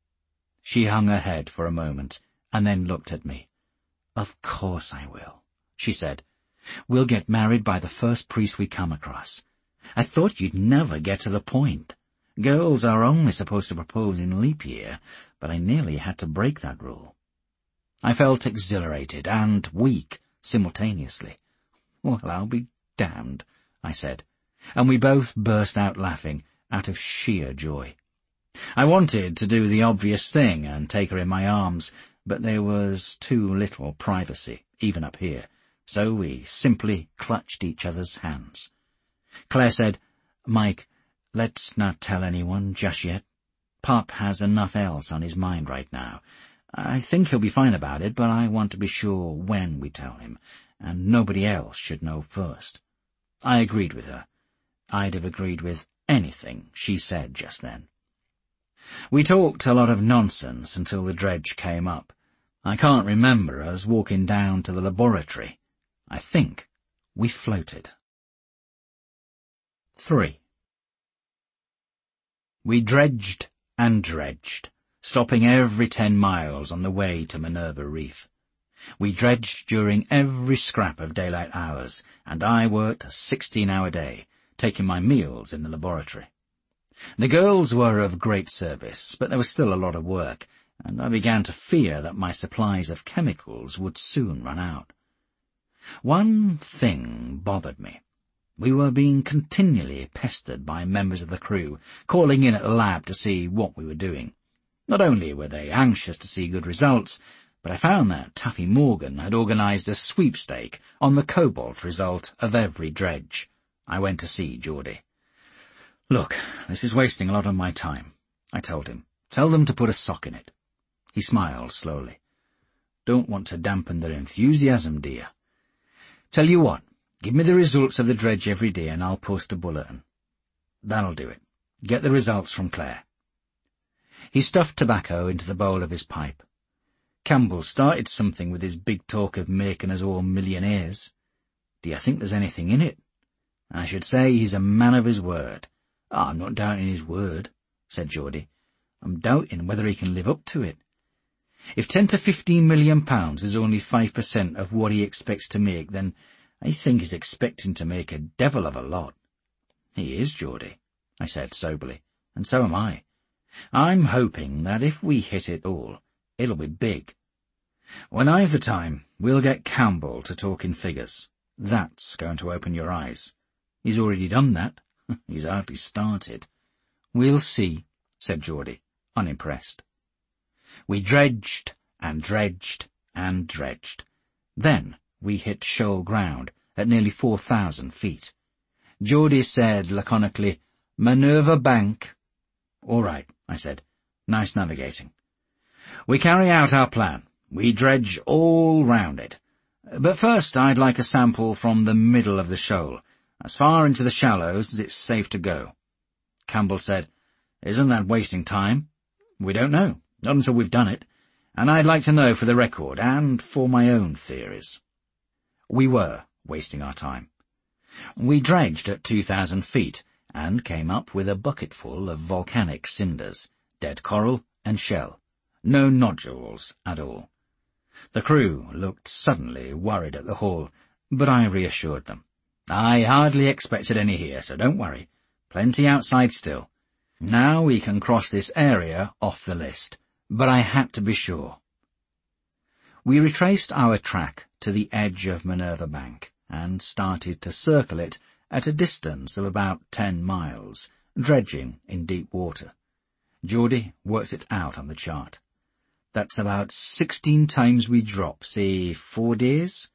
[SPEAKER 1] She hung her head for a moment, and then looked at me. "Of course I will," she said. "We'll get married by the first priest we come across. I thought you'd never get to the point. Girls are only supposed to propose in leap year, but I nearly had to break that rule." I felt exhilarated and weak simultaneously. "Well, I'll be damned," I said, and we both burst out laughing out of sheer joy. I wanted to do the obvious thing and take her in my arms, but there was too little privacy, even up here, so we simply clutched each other's hands. Claire said, "Mike, let's not tell anyone just yet. Pop has enough else on his mind right now. I think he'll be fine about it, but I want to be sure when we tell him, and nobody else should know first." I agreed with her. I'd have agreed with anything she said just then. We talked a lot of nonsense until the dredge came up. I can't remember us walking down to the laboratory. I think we floated. Three. We dredged and dredged, stopping every ten miles on the way to Minerva Reef. We dredged during every scrap of daylight hours, and I worked a sixteen-hour day, taking my meals in the laboratory. The girls were of great service, but there was still a lot of work, and I began to fear that my supplies of chemicals would soon run out. One thing bothered me. We were being continually pestered by members of the crew, calling in at the lab to see what we were doing. Not only were they anxious to see good results, but I found that Taffy Morgan had organised a sweepstake on the cobalt result of every dredge. I went to see Geordie. "Look, this is wasting a lot of my time," I told him. "Tell them to put a sock in it." He smiled slowly. "Don't want to dampen their enthusiasm, dear. Tell you what, give me the results of the dredge every day and I'll post a bulletin. That'll do it. Get the results from Claire." He stuffed tobacco into the bowl of his pipe. "Campbell started something with his big talk of making us all millionaires. Do you think there's anything in it? I should say he's a man of his word." "Oh, I'm not doubting his word," said Geordie. I'm doubting whether he can live up to it. If ten to fifteen million pounds is only five percent of what he expects to make, then I think he's expecting to make a devil of a lot. He is, Geordie, I said soberly, and so am I. I'm hoping that if we hit it all, it'll be big. When I've the time, we'll get Campbell to talk in figures. That's going to open your eyes. He's already done that. He's hardly started. We'll see, said Geordie, unimpressed. We dredged and dredged and dredged. Then we hit shoal ground at nearly four thousand feet. Geordie said laconically, "Minerva Bank." "All right," I said. "Nice navigating." "We carry out our plan. We dredge all round it. But first I'd like a sample from the middle of the shoal, as far into the shallows as it's safe to go." Campbell said, "Isn't that wasting time?" "We don't know. Not until we've done it. And I'd like to know for the record, and for my own theories." We were wasting our time. We dredged at two thousand feet, and came up with a bucketful of volcanic cinders, dead coral and shell. No nodules at all. The crew looked suddenly worried at the haul, but I reassured them. "I hardly expected any here, so don't worry. Plenty outside still. Now we can cross this area off the list. But I had to be sure." We retraced our track to the edge of Minerva Bank and started to circle it at a distance of about ten miles, dredging in deep water. Geordie worked it out on the chart. That's about sixteen times we drop, say four days.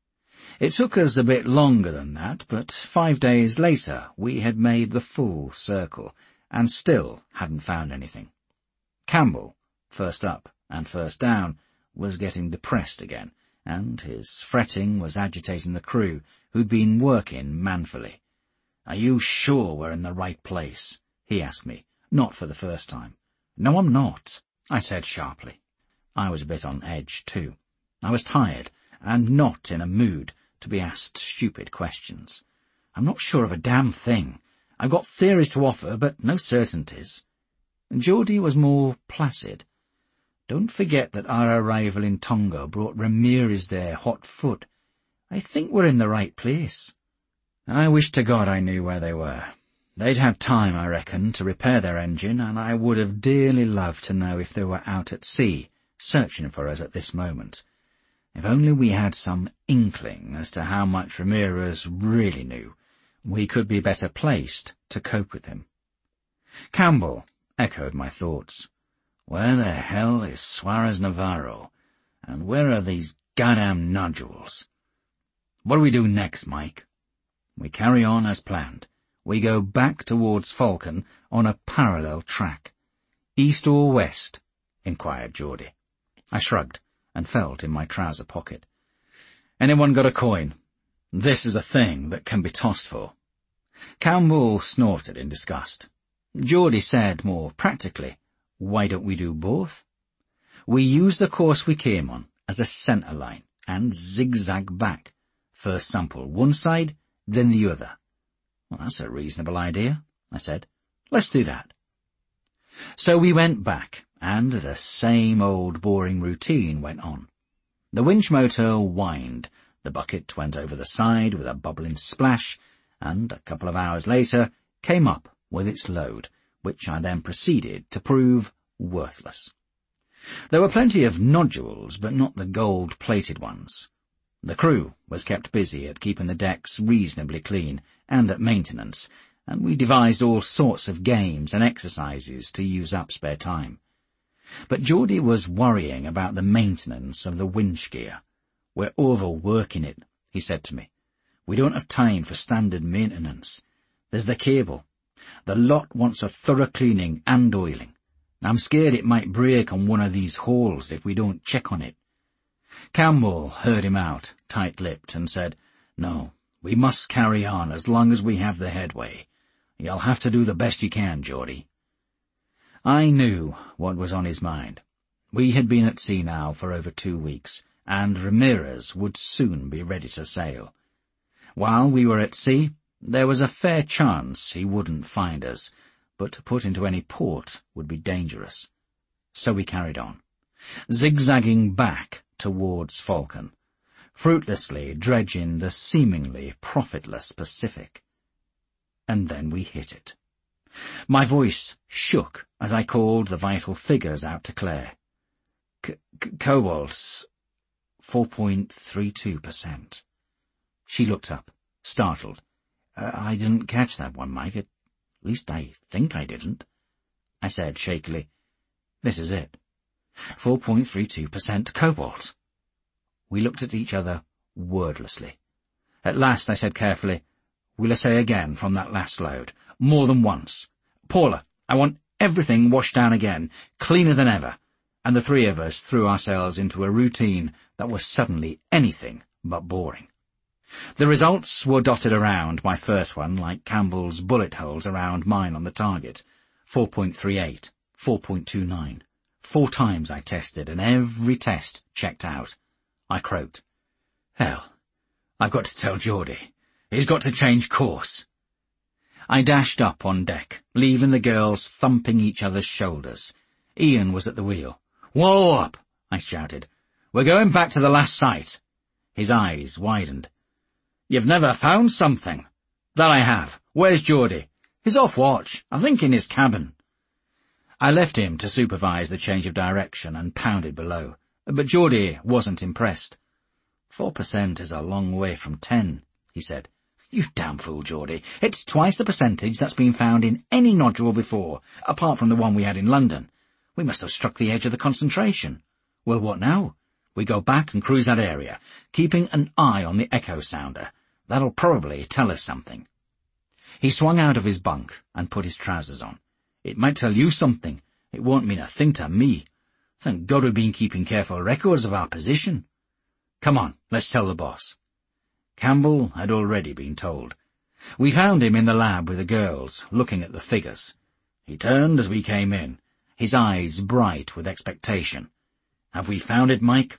[SPEAKER 1] It took us a bit longer than that, but five days later we had made the full circle and still hadn't found anything. Campbell, first up and first down, was getting depressed again, and his fretting was agitating the crew, who'd been working manfully. "Are you sure we're in the right place?" he asked me, not for the first time. "No, I'm not," I said sharply. I was a bit on edge, too. I was tired, and not in a mood to be asked stupid questions. "I'm not sure of a damn thing. I've got theories to offer, but no certainties." Geordie was more placid. "Don't forget that our arrival in Tonga brought Ramirez there hot foot. I think we're in the right place." I wish to God I knew where they were. They'd had time, I reckon, to repair their engine, and I would have dearly loved to know if they were out at sea, searching for us at this moment. If only we had some inkling as to how much Ramirez really knew, we could be better placed to cope with him. Campbell echoed my thoughts. Where the hell is Suarez Navarro? And where are these goddamn nodules? What do we do next, Mike? We carry on as planned. We go back towards Falcon on a parallel track. East or west? Inquired Geordie. I shrugged and felt in my trouser pocket. Anyone got a coin? This is a thing that can be tossed for. Campbell snorted in disgust. Geordie said more practically, why don't we do both? We use the course we came on as a centre line and zigzag back. First sample one side, then the other. Well, that's a reasonable idea, I said. Let's do that. So we went back, and the same old boring routine went on. The winch motor whined, the bucket went over the side with a bubbling splash, and a couple of hours later came up with its load, which I then proceeded to prove worthless. There were plenty of nodules, but not the gold-plated ones. The crew was kept busy at keeping the decks reasonably clean and at maintenance, and we devised all sorts of games and exercises to use up spare time. But Geordie was worrying about the maintenance of the winch gear. We're overworking it, he said to me. We don't have time for standard maintenance. There's the cable. The lot wants a thorough cleaning and oiling. I'm scared it might break on one of these holes if we don't check on it. Campbell heard him out, tight-lipped, and said, No, we must carry on as long as we have the headway. You'll have to do the best you can, Geordie. I knew what was on his mind. We had been at sea now for over two weeks, and Ramirez would soon be ready to sail. While we were at sea, there was a fair chance he wouldn't find us, but to put into any port would be dangerous. So we carried on, zigzagging back towards Falcon, fruitlessly dredging the seemingly profitless Pacific. And then we hit it. My voice shook as I called the vital figures out to Claire. C- c- cobalt's four point three two percent. She looked up, startled. Uh, I didn't catch that one, Mike. At least I think I didn't. I said shakily, This is it. four point three two percent cobalt. We looked at each other wordlessly. At last I said carefully, We'll essay again from that last load. More than once. Paula, I want everything washed down again, cleaner than ever. And the three of us threw ourselves into a routine that was suddenly anything but boring. The results were dotted around my first one like Campbell's bullet holes around mine on the target. four point three eight, four point two nine. Four times I tested, and every test checked out. I croaked. Hell, I've got to tell Geordie. He's got to change course. I dashed up on deck, leaving the girls thumping each other's shoulders. Ian was at the wheel. Whoa up, I shouted. We're going back to the last site. His eyes widened. You've never found something. That I have. Where's Geordie? He's off watch, I think in his cabin. I left him to supervise the change of direction and pounded below, but Geordie wasn't impressed. Four percent is a long way from ten, he said. You damn fool, Geordie. It's twice the percentage that's been found in any nodule before, apart from the one we had in London. We must have struck the edge of the concentration. Well, what now? We go back and cruise that area, keeping an eye on the echo sounder. That'll probably tell us something. He swung out of his bunk and put his trousers on. It might tell you something. It won't mean a thing to me. Thank God we've been keeping careful records of our position. Come on, let's tell the boss. Campbell had already been told. We found him in the lab with the girls, looking at the figures. He turned as we came in, his eyes bright with expectation. Have we found it, Mike?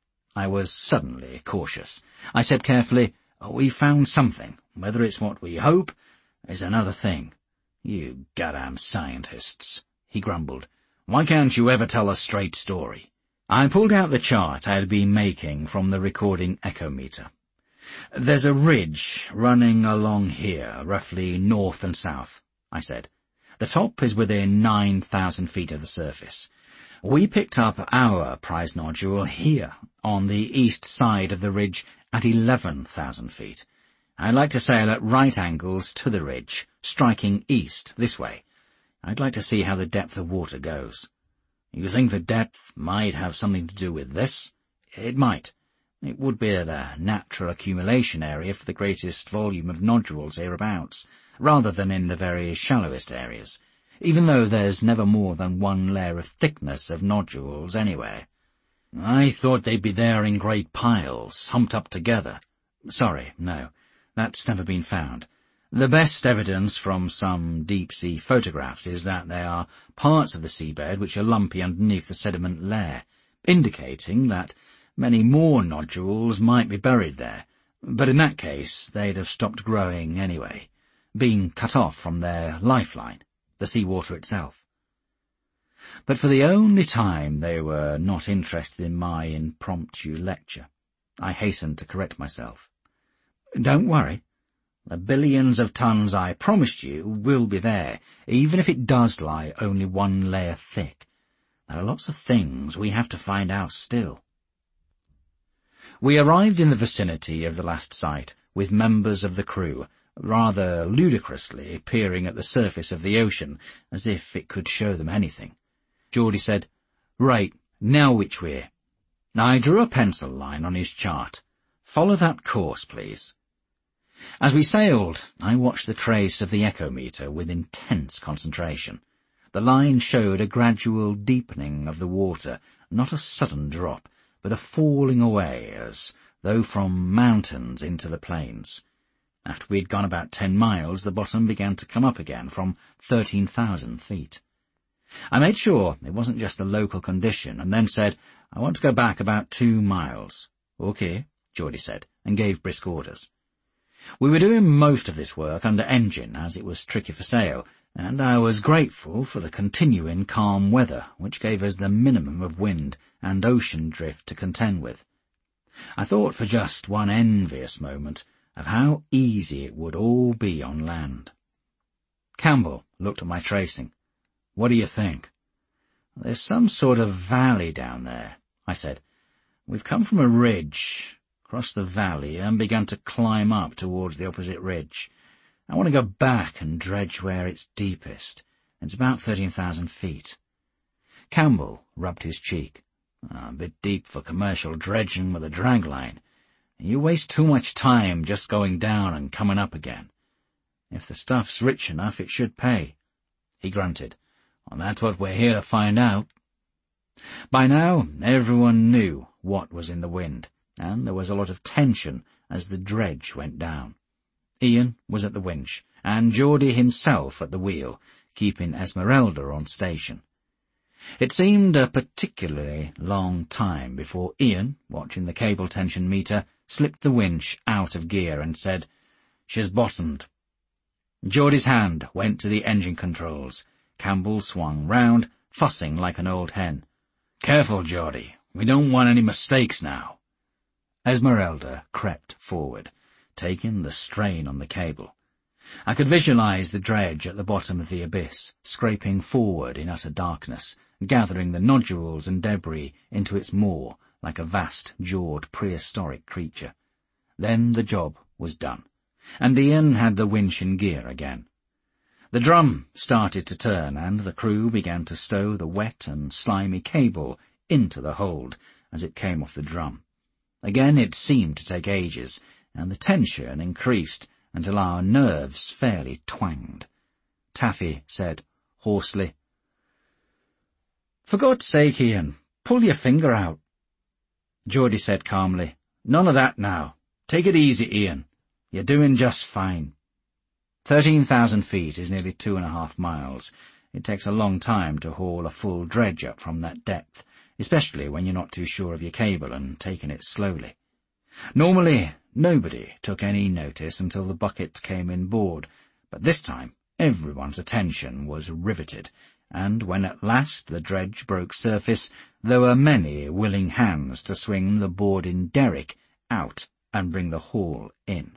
[SPEAKER 1] I was suddenly cautious. I said carefully, We found something. Whether it's what we hope is another thing. You goddamn scientists, he grumbled. Why can't you ever tell a straight story? I pulled out the chart I had been making from the recording echometer. There's a ridge running along here, roughly north and south, I said. The top is within nine thousand feet of the surface. We picked up our prize nodule here, on the east side of the ridge at eleven thousand feet. I'd like to sail at right angles to the ridge, striking east this way. I'd like to see how the depth of water goes. You think the depth might have something to do with this? It might. It would be the natural accumulation area for the greatest volume of nodules hereabouts, rather than in the very shallowest areas, even though there's never more than one layer of thickness of nodules anywhere. I thought they'd be there in great piles, humped up together. Sorry, no, that's never been found. The best evidence from some deep-sea photographs is that there are parts of the seabed which are lumpy underneath the sediment layer, indicating that many more nodules might be buried there, but in that case they'd have stopped growing anyway, being cut off from their lifeline, the seawater itself. But for the only time they were not interested in my impromptu lecture, I hastened to correct myself. Don't worry. The billions of tons I promised you will be there, even if it does lie only one layer thick. There are lots of things we have to find out still. We arrived in the vicinity of the last site with members of the crew, rather ludicrously peering at the surface of the ocean as if it could show them anything. Geordie said, Right, now which way? I drew a pencil line on his chart. Follow that course, please. As we sailed, I watched the trace of the echometer with intense concentration. The line showed a gradual deepening of the water, not a sudden drop, but a falling away as though from mountains into the plains. After we'd gone about ten miles, the bottom began to come up again from thirteen thousand feet. I made sure it wasn't just a local condition, and then said, I want to go back about two miles. Okay, Geordie said, and gave brisk orders. We were doing most of this work under engine, as it was tricky for sail, and I was grateful for the continuing calm weather, which gave us the minimum of wind and ocean drift to contend with. I thought for just one envious moment of how easy it would all be on land. Campbell looked at my tracing. "What do you think?" "There's some sort of valley down there," I said. "We've come from a ridge, crossed the valley, and begun to climb up towards the opposite ridge. I want to go back and dredge where it's deepest. It's about thirteen thousand feet. Campbell rubbed his cheek. "A bit deep for commercial dredging with a dragline. You waste too much time just going down and coming up again. If the stuff's rich enough, it should pay." He grunted. "Well, that's what we're here to find out." By now, everyone knew what was in the wind, and there was a lot of tension as the dredge went down. Ian was at the winch, and Geordie himself at the wheel, keeping Esmeralda on station. It seemed a particularly long time before Ian, watching the cable tension meter, slipped the winch out of gear and said, "She's bottomed." Geordie's hand went to the engine controls. Campbell swung round, fussing like an old hen. "Careful, Geordie. We don't want any mistakes now." Esmeralda crept forward, taking the strain on the cable. I could visualize the dredge at the bottom of the abyss, scraping forward in utter darkness, gathering the nodules and debris into its maw like a vast-jawed prehistoric creature. Then the job was done, and Ian had the winch in gear again. The drum started to turn, and the crew began to stow the wet and slimy cable into the hold as it came off the drum. Again it seemed to take ages, and the tension increased until our nerves fairly twanged. Taffy said hoarsely, "For God's sake, Ian, pull your finger out." Geordie said calmly, "None of that now. Take it easy, Ian. You're doing just fine." Thirteen thousand feet is nearly two and a half miles. It takes a long time to haul a full dredge up from that depth, especially when you're not too sure of your cable and taking it slowly. Normally, nobody took any notice until the bucket came inboard, but this time everyone's attention was riveted, and when at last the dredge broke surface, there were many willing hands to swing the boarding derrick out and bring the haul in.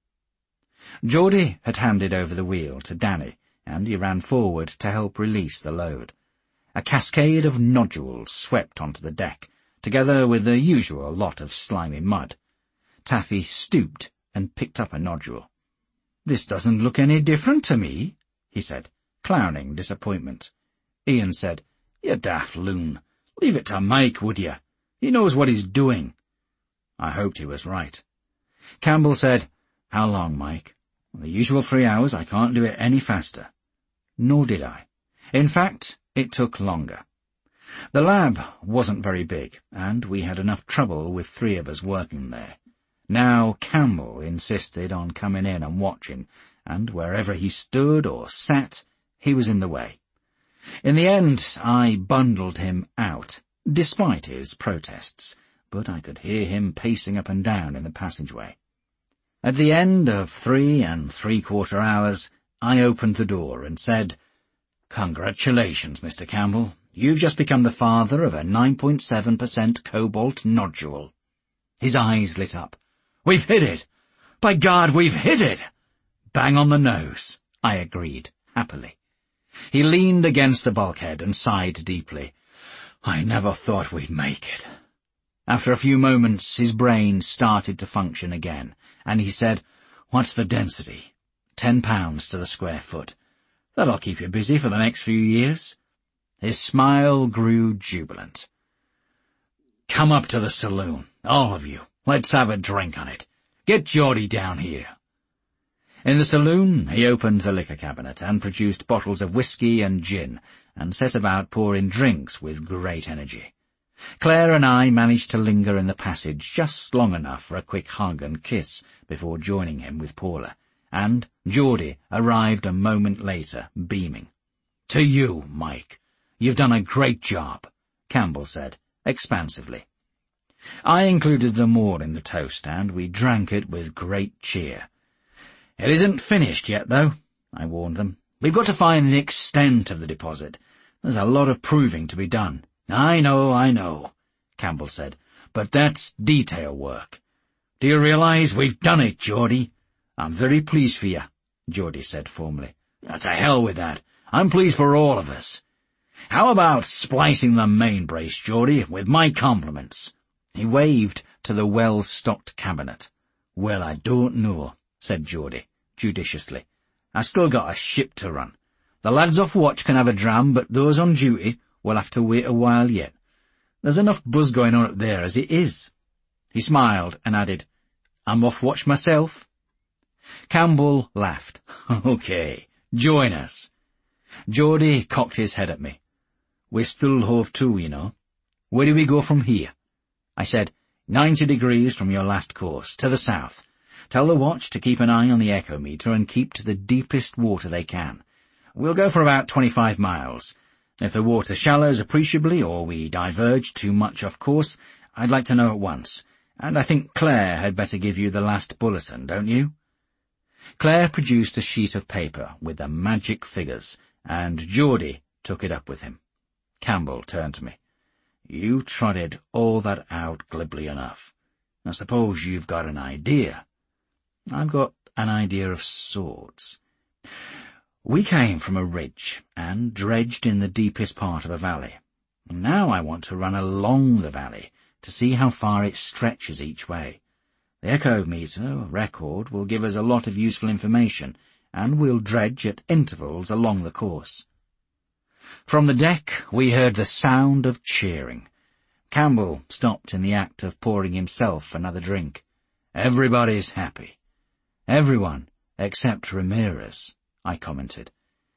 [SPEAKER 1] Geordie had handed over the wheel to Danny, and he ran forward to help release the load. A cascade of nodules swept onto the deck, together with the usual lot of slimy mud. Taffy stooped and picked up a nodule. "This doesn't look any different to me," he said, clowning disappointment. Ian said, "You daft loon. Leave it to Mike, would you? He knows what he's doing." I hoped he was right. Campbell said, "How long, Mike?" "The usual three hours. I can't do it any faster." Nor did I. In fact, it took longer. The lab wasn't very big, and we had enough trouble with three of us working there. Now Campbell insisted on coming in and watching, and wherever he stood or sat, he was in the way. In the end, I bundled him out, despite his protests, but I could hear him pacing up and down in the passageway. At the end of three and three-quarter hours, I opened the door and said, "Congratulations, Mister Campbell. You've just become the father of a nine point seven percent cobalt nodule." His eyes lit up. "We've hit it! By God, we've hit it!" "Bang on the nose," I agreed, happily. He leaned against the bulkhead and sighed deeply. "I never thought we'd make it." After a few moments, his brain started to function again, and he said, "What's the density?" Ten pounds to the square foot. That'll keep you busy for the next few years." His smile grew jubilant. "Come up to the saloon, all of you. Let's have a drink on it. Get Geordie down here." In the saloon, he opened the liquor cabinet and produced bottles of whiskey and gin, and set about pouring drinks with great energy. Claire and I managed to linger in the passage just long enough for a quick hug and kiss before joining him with Paula, and Geordie arrived a moment later, beaming. "To you, Mike. You've done a great job," Campbell said, expansively. I included them all in the toast, and we drank it with great cheer. "It isn't finished yet, though," I warned them. We've got to find the extent of the deposit. There's a lot of proving to be done. I know, I know, Campbell said, but that's detail work. Do you realize we've done it, Geordie? I'm very pleased for you, Geordie said formally. To hell with that. I'm pleased for all of us. How about splicing the main brace, Geordie, with my compliments? He waved to the well-stocked cabinet. Well, I don't know, said Geordie, judiciously. I still got a ship to run. The lads off watch can have a dram, but those on duty will have to wait a while yet. There's enough buzz going on up there as it is. He smiled and added, I'm off watch myself. Campbell laughed. Okay, join us. Geordie cocked his head at me. We're still hove to, you know. Where do we go from here? I said, ninety degrees from your last course, to the south. Tell the watch to keep an eye on the echometer and keep to the deepest water they can. We'll go for about twenty-five miles. If the water shallows appreciably or we diverge too much off course, I'd like to know at once. And I think Claire had better give you the last bulletin, don't you? Claire produced a sheet of paper with the magic figures, and Geordie took it up with him. Campbell turned to me. You trotted all that out glibly enough. I suppose you've got an idea. I've got an idea of sorts. We came from a ridge and dredged in the deepest part of a valley. Now I want to run along the valley to see how far it stretches each way. The echometer record will give us a lot of useful information, and we'll dredge at intervals along the course. From the deck we heard the sound of cheering. Campbell stopped in the act of pouring himself another drink. Everybody's happy. Everyone except Ramirez, I commented.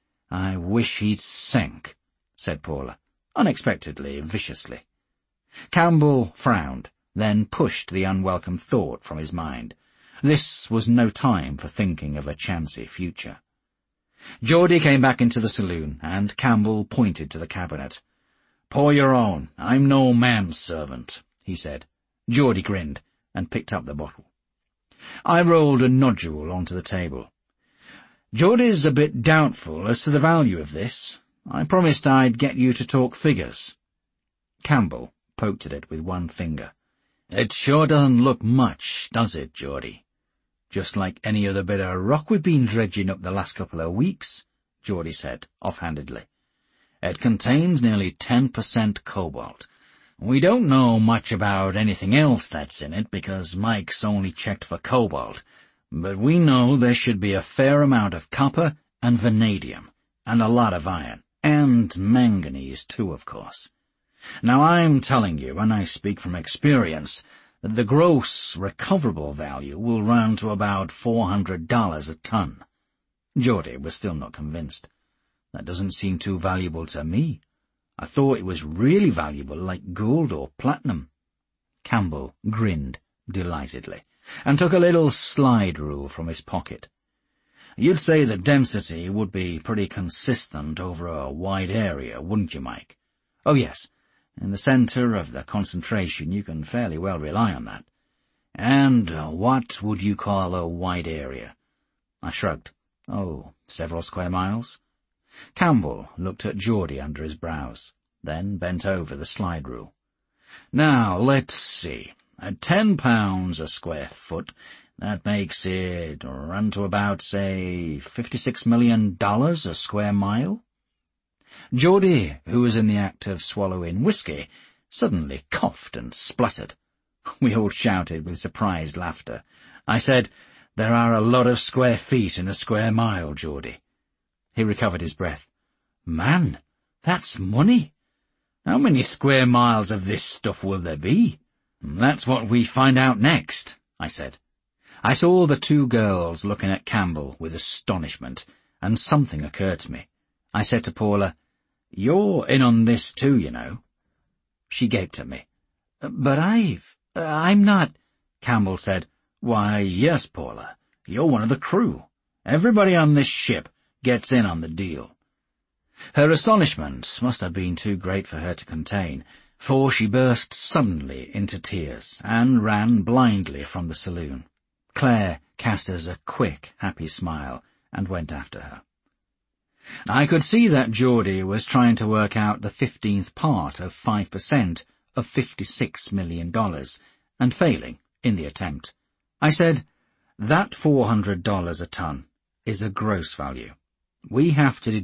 [SPEAKER 1] I wish he'd sink, said Paula, unexpectedly, viciously. Campbell frowned, then pushed the unwelcome thought from his mind. This was no time for thinking of a chancy future. Geordie came back into the saloon, and Campbell pointed to the cabinet. Pour your own. I'm no manservant, he said. Geordie grinned and picked up the bottle. I rolled a nodule onto the table. Geordie's a bit doubtful as to the value of this. I promised I'd get you to talk figures. Campbell poked at it with one finger. It sure doesn't look much, does it, Geordie? Just like any other bit of rock we've been dredging up the last couple of weeks, Geordie said, offhandedly. It contains nearly ten percent cobalt. We don't know much about anything else that's in it because Mike's only checked for cobalt, but we know there should be a fair amount of copper and vanadium, and a lot of iron, and manganese too, of course. Now I'm telling you, and I speak from experience, that the gross recoverable value will run to about four hundred dollars a ton. Geordie was still not convinced. That doesn't seem too valuable to me. I thought it was really valuable, like gold or platinum. Campbell grinned delightedly, and took a little slide rule from his pocket. You'd say the density would be pretty consistent over a wide area, wouldn't you, Mike? Oh, yes. In the center of the concentration, you can fairly well rely on that. And uh, what would you call a wide area? I shrugged. Oh, several square miles? Campbell looked at Geordie under his brows, then bent over the slide rule. Now, let's see. At ten pounds a square foot, that makes it run to about, say, fifty-six million dollars a square mile? Geordie, who was in the act of swallowing whiskey, suddenly coughed and spluttered. We all shouted with surprised laughter. I said, There are a lot of square feet in a square mile, Geordie. He recovered his breath. Man, that's money. How many square miles of this stuff will there be? That's what we find out next, I said. I saw the two girls looking at Campbell with astonishment, and something occurred to me. I said to Paula, You're in on this too, you know. She gaped at me. But I've... Uh, I'm not... Campbell said, Why, yes, Paula. You're one of the crew. Everybody on this ship gets in on the deal. Her astonishment must have been too great for her to contain, for she burst suddenly into tears and ran blindly from the saloon. Claire cast us a quick, happy smile and went after her. I could see that Geordie was trying to work out the fifteenth part of five percent of fifty-six million dollars, and failing in the attempt. I said, "That four hundred dollars a ton is a gross value. We have to deduct